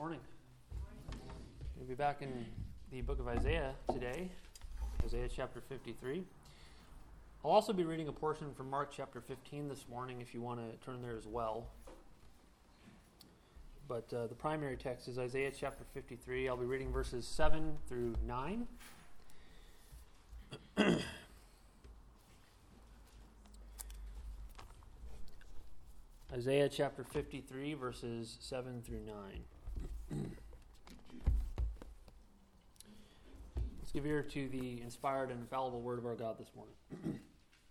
morning. We'll be back in the book of Isaiah today, Isaiah chapter 53. I'll also be reading a portion from Mark chapter 15 this morning if you want to turn there as well. But the primary text is Isaiah chapter 53. I'll be reading verses 7 through 9. Isaiah chapter 53, verses 7 through 9. Let's give ear to the inspired and infallible word of our God this morning.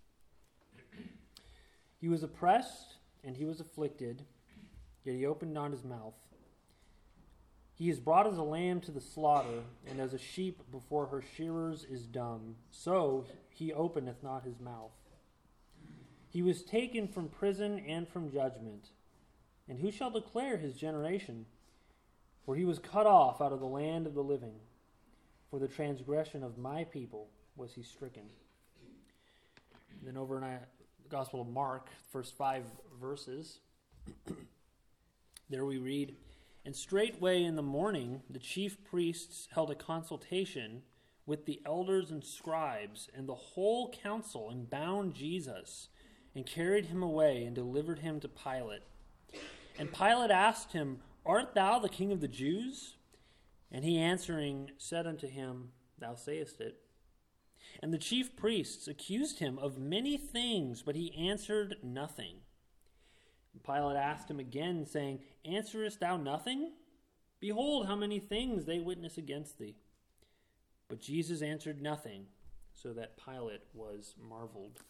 He was oppressed and he was afflicted, yet he opened not his mouth. He is brought as a lamb to the slaughter, and as a sheep before her shearers is dumb, so he openeth not his mouth. He was taken from prison and from judgment. And who shall declare his generation? For he was cut off out of the land of the living. For the transgression of my people was he stricken. And then over in the Gospel of Mark, first 5 verses, there we read, "And straightway in the morning the chief priests held a consultation with the elders and scribes and the whole council, and bound Jesus, and carried him away, and delivered him to Pilate. And Pilate asked him, Art thou the king of the Jews? And he answering said unto him, Thou sayest it. And the chief priests accused him of many things, but he answered nothing. And Pilate asked him again, saying, Answerest thou nothing? Behold, how many things they witness against thee. But Jesus answered nothing, so that Pilate was marveled."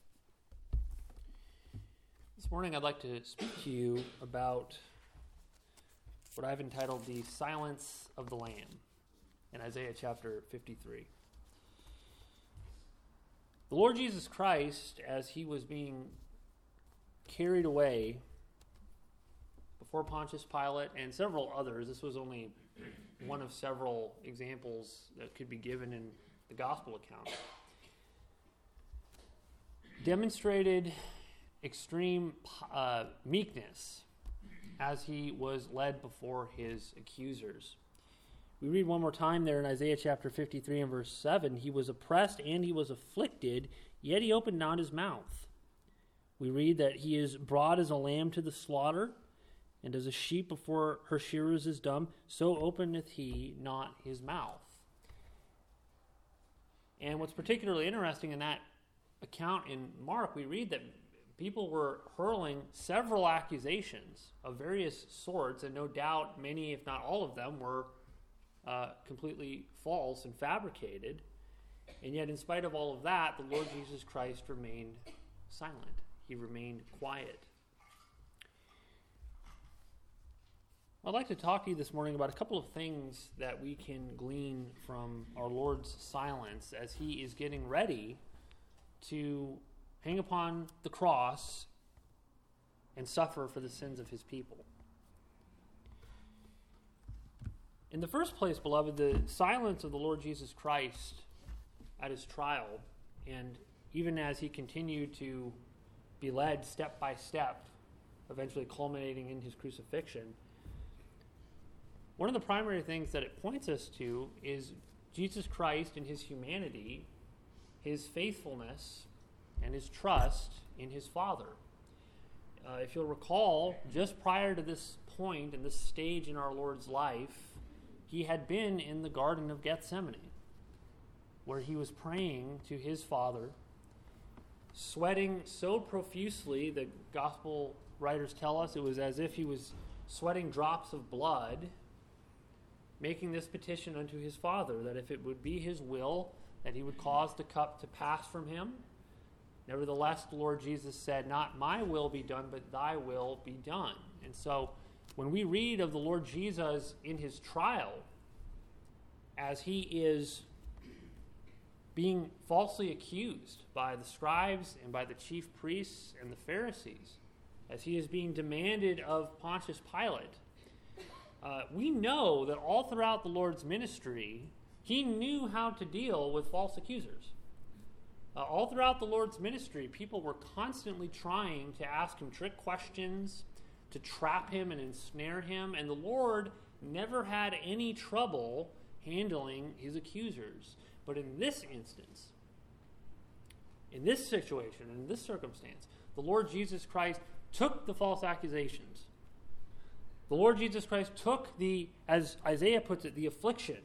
This morning I'd like to speak to you about what I've entitled the silence of the Lamb in Isaiah chapter 53. The Lord Jesus Christ, as he was being carried away before Pontius Pilate and several others, this was only one of several examples that could be given in the gospel account, demonstrated extreme meekness as he was led before his accusers. We read one more time there in Isaiah chapter 53 and verse 7, "He was oppressed and he was afflicted, yet he opened not his mouth." We read that he is brought as a lamb to the slaughter, and as a sheep before her shearers is dumb, so openeth he not his mouth. And what's particularly interesting in that account in Mark, we read that people were hurling several accusations of various sorts, and no doubt many, if not all of them, were completely false and fabricated. And yet, in spite of all of that, the Lord Jesus Christ remained silent. He remained quiet. I'd like to talk to you this morning about a couple of things that we can glean from our Lord's silence as he is getting ready to hang upon the cross and suffer for the sins of his people. In the first place, beloved, the silence of the Lord Jesus Christ at his trial, and even as he continued to be led step by step, eventually culminating in his crucifixion, one of the primary things that it points us to is Jesus Christ and his humanity, his faithfulness, and his trust in his Father. If you'll recall, just prior to this point and this stage in our Lord's life, he had been in the Garden of Gethsemane, where he was praying to his Father, sweating so profusely, the gospel writers tell us it was as if he was sweating drops of blood, making this petition unto his Father, that if it would be his will, that he would cause the cup to pass from him. Nevertheless, the Lord Jesus said, Not my will be done, but thy will be done. And so, when we read of the Lord Jesus in his trial, as he is being falsely accused by the scribes and by the chief priests and the Pharisees, as he is being demanded of Pontius Pilate, we know that all throughout the Lord's ministry, he knew how to deal with false accusers. All throughout the Lord's ministry, people were constantly trying to ask him trick questions, to trap him and ensnare him, and the Lord never had any trouble handling his accusers. But in this instance, in this situation, in this circumstance, the Lord Jesus Christ took the false accusations. The Lord Jesus Christ took the, as Isaiah puts it, the affliction.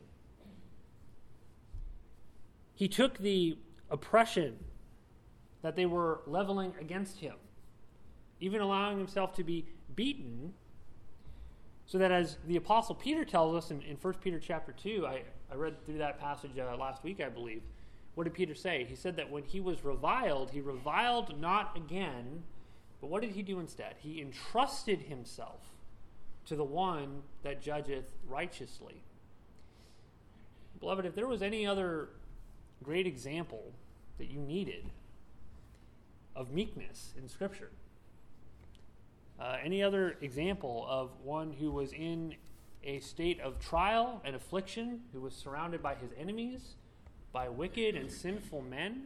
He took the oppression that they were leveling against him, even allowing himself to be beaten, so that, as the Apostle Peter tells us in 1 Peter chapter 2, I read through that passage last week, I believe. What did Peter say? He said that when he was reviled, he reviled not again, but what did he do instead? He entrusted himself to the one that judgeth righteously. Beloved, if there was any other great example that you needed of meekness in Scripture, any other example of one who was in a state of trial and affliction, who was surrounded by his enemies, by wicked and sinful men,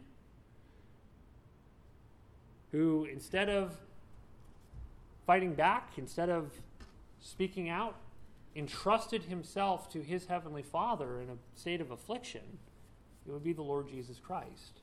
who instead of fighting back, instead of speaking out, entrusted himself to his heavenly Father in a state of affliction, it would be the Lord Jesus Christ.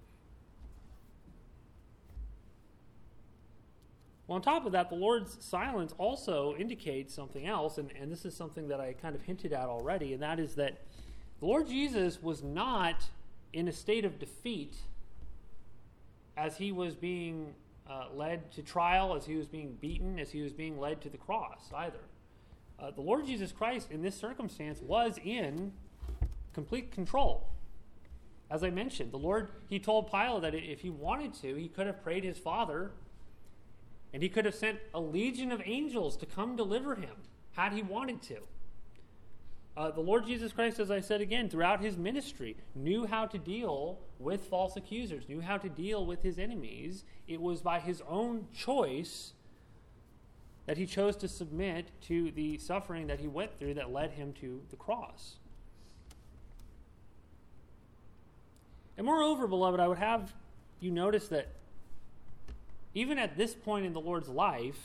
Well, on top of that, the Lord's silence also indicates something else, and this is something that I kind of hinted at already, and that is that the Lord Jesus was not in a state of defeat as he was being led to trial, as he was being beaten, as he was being led to the cross either. The Lord Jesus Christ in this circumstance was in complete control. As I mentioned, the Lord, he told Pilate that if he wanted to, he could have prayed his Father, and he could have sent a legion of angels to come deliver him, had he wanted to. The Lord Jesus Christ, as I said again, throughout his ministry, knew how to deal with false accusers, knew how to deal with his enemies. It was by his own choice that he chose to submit to the suffering that he went through that led him to the cross. And moreover, beloved, I would have you notice that even at this point in the Lord's life,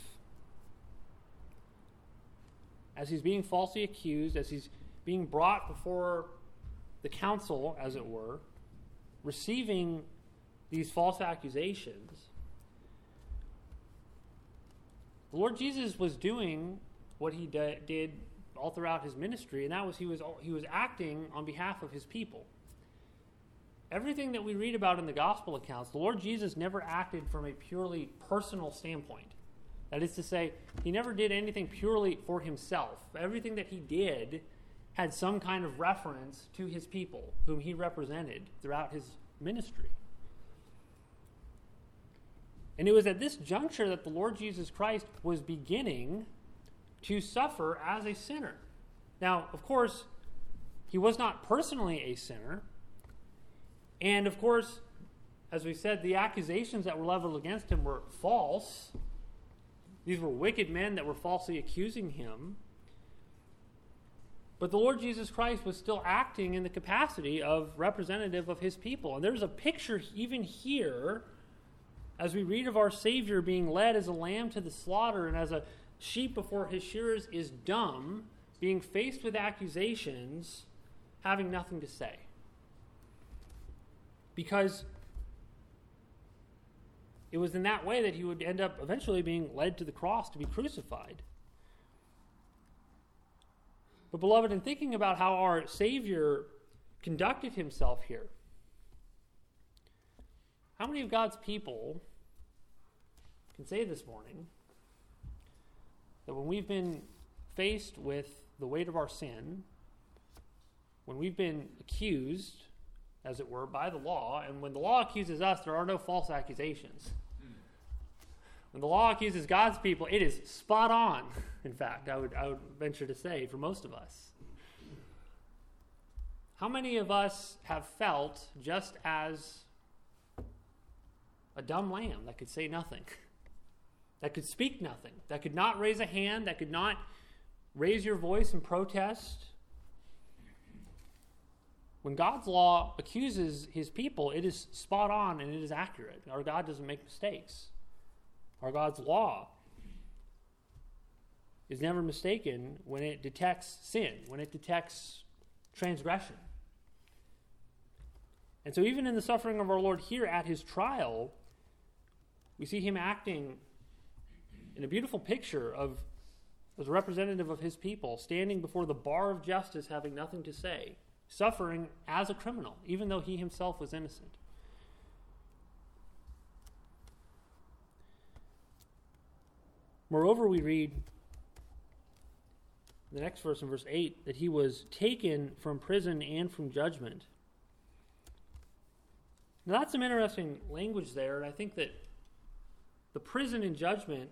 as he's being falsely accused, as he's being brought before the council, as it were, receiving these false accusations, the Lord Jesus was doing what he did all throughout his ministry, and that was he was acting on behalf of his people. Everything that we read about in the gospel accounts, the Lord Jesus never acted from a purely personal standpoint. That is to say, he never did anything purely for himself. Everything that he did had some kind of reference to his people, whom he represented throughout his ministry. And it was at this juncture that the Lord Jesus Christ was beginning to suffer as a sinner. Now, of course, he was not personally a sinner. And of course, as we said, the accusations that were leveled against him were false. These were wicked men that were falsely accusing him. But the Lord Jesus Christ was still acting in the capacity of representative of his people. And there's a picture even here, as we read of our Savior being led as a lamb to the slaughter and as a sheep before his shearers is dumb, being faced with accusations, having nothing to say. Because it was in that way that he would end up eventually being led to the cross to be crucified. But beloved, in thinking about how our Savior conducted himself here, how many of God's people can say this morning that when we've been faced with the weight of our sin, when we've been accused, as it were, by the law, and when the law accuses us, there are no false accusations. When the law accuses God's people, it is spot on, in fact, I would venture to say, for most of us. How many of us have felt just as a dumb lamb that could say nothing, that could speak nothing, that could not raise a hand, that could not raise your voice in protest? When God's law accuses his people, it is spot on and it is accurate. Our God doesn't make mistakes. Our God's law is never mistaken when it detects sin, when it detects transgression. And so even in the suffering of our Lord here at his trial, we see him acting in a beautiful picture of as a representative of his people, standing before the bar of justice, having nothing to say, suffering as a criminal, even though he himself was innocent. Moreover, we read the next verse in verse 8 that he was taken from prison and from judgment. Now that's some interesting language there, and I think that the prison and judgment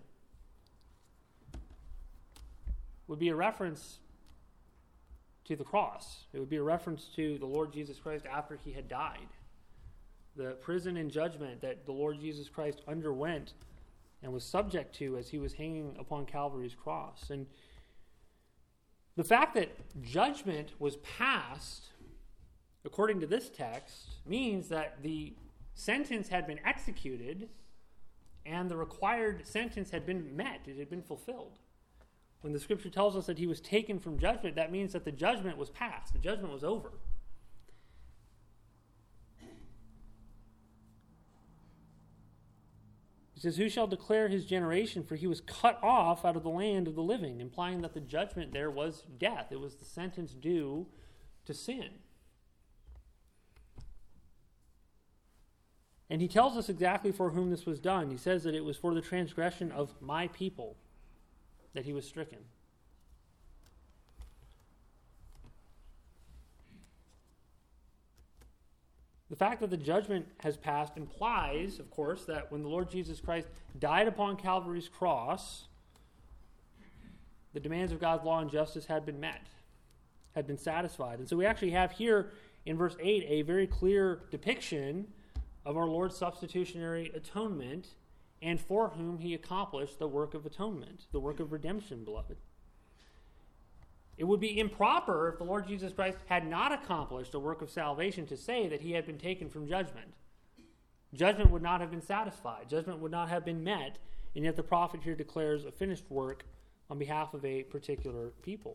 would be a reference to the cross. It would be a reference to the Lord Jesus Christ after he had died. The prison and judgment that the Lord Jesus Christ underwent and was subject to as he was hanging upon Calvary's cross. And the fact that judgment was passed, according to this text, means that the sentence had been executed and the required sentence had been met. It had been fulfilled. When the scripture tells us that he was taken from judgment, that means that the judgment was passed. The judgment was over. He says, who shall declare his generation? For he was cut off out of the land of the living, implying that the judgment there was death. It was the sentence due to sin. And he tells us exactly for whom this was done. He says that it was for the transgression of my people that he was stricken. The fact that the judgment has passed implies, of course, that when the Lord Jesus Christ died upon Calvary's cross, the demands of God's law and justice had been met, had been satisfied. And so we actually have here in verse 8 a very clear depiction of our Lord's substitutionary atonement and for whom he accomplished the work of atonement, the work of redemption, beloved. It would be improper if the Lord Jesus Christ had not accomplished a work of salvation to say that he had been taken from judgment. Judgment would not have been satisfied. Judgment would not have been met, and yet the prophet here declares a finished work on behalf of a particular people.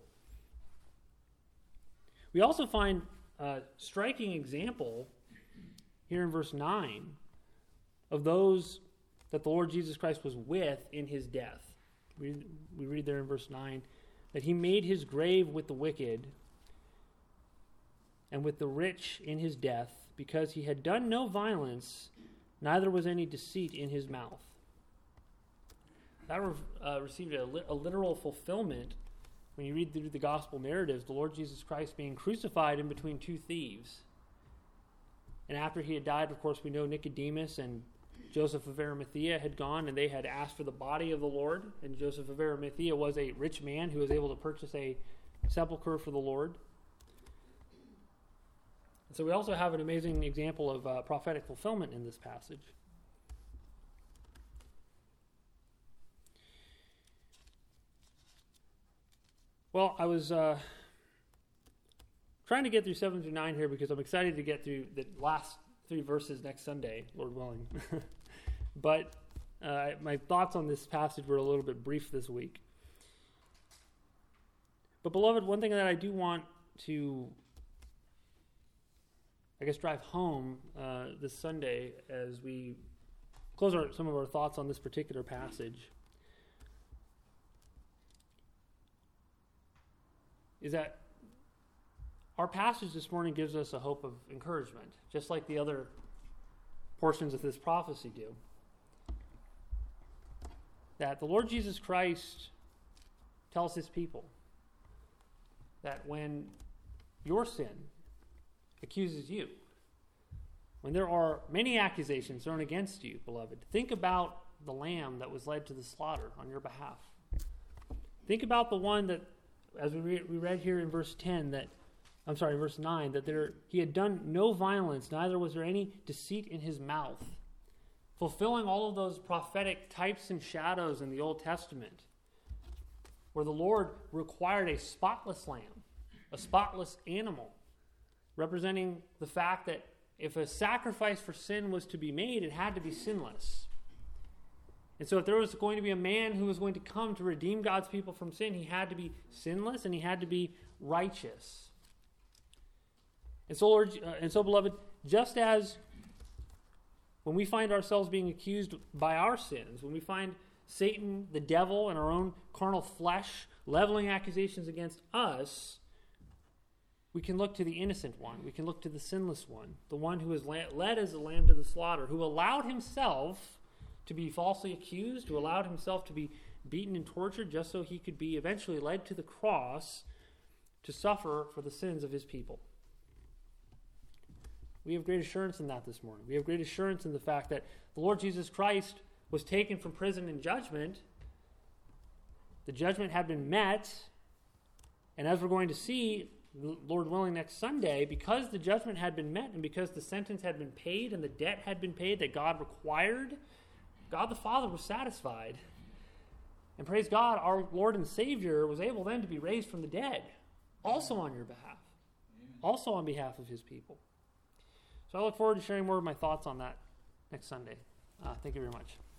We also find a striking example here in verse 9 of those that the Lord Jesus Christ was with in his death. We read there in verse 9 that he made his grave with the wicked and with the rich in his death, because he had done no violence, neither was any deceit in his mouth. That received a literal fulfillment when you read through the gospel narratives, the Lord Jesus Christ being crucified in between two thieves. And after he had died, of course, we know Nicodemus and Joseph of Arimathea had gone and they had asked for the body of the Lord. And Joseph of Arimathea was a rich man who was able to purchase a sepulcher for the Lord. And so we also have an amazing example of prophetic fulfillment in this passage. Well, I was trying to get through 7 through 9 here because I'm excited to get through the last 3 verses next Sunday, Lord willing. But my thoughts on this passage were a little bit brief this week. But beloved, one thing that I do want to, drive home this Sunday as we close some of our thoughts on this particular passage is that our passage this morning gives us a hope of encouragement, just like the other portions of this prophecy do. That the Lord Jesus Christ tells his people that when your sin accuses you, when there are many accusations thrown against you, beloved, think about the lamb that was led to the slaughter on your behalf. Think about the one that, as we read here in verse 9, that he had done no violence, neither was there any deceit in his mouth, fulfilling all of those prophetic types and shadows in the Old Testament, where the Lord required a spotless lamb, a spotless animal, representing the fact that if a sacrifice for sin was to be made, it had to be sinless. And so if there was going to be a man who was going to come to redeem God's people from sin, he had to be sinless and he had to be righteous. And so, beloved, just as when we find ourselves being accused by our sins, when we find Satan, the devil, and our own carnal flesh leveling accusations against us, we can look to the innocent one. We can look to the sinless one, the one who was led as a lamb to the slaughter, who allowed himself to be falsely accused, who allowed himself to be beaten and tortured just so he could be eventually led to the cross to suffer for the sins of his people. We have great assurance in that this morning. We have great assurance in the fact that the Lord Jesus Christ was taken from prison in judgment. The judgment had been met, and as we're going to see, Lord willing, next Sunday, because the judgment had been met and because the sentence had been paid and the debt had been paid that God required, God the Father was satisfied. And praise God, our Lord and Savior was able then to be raised from the dead, also on your behalf, also on behalf of his people. So I look forward to sharing more of my thoughts on that next Sunday. Thank you very much.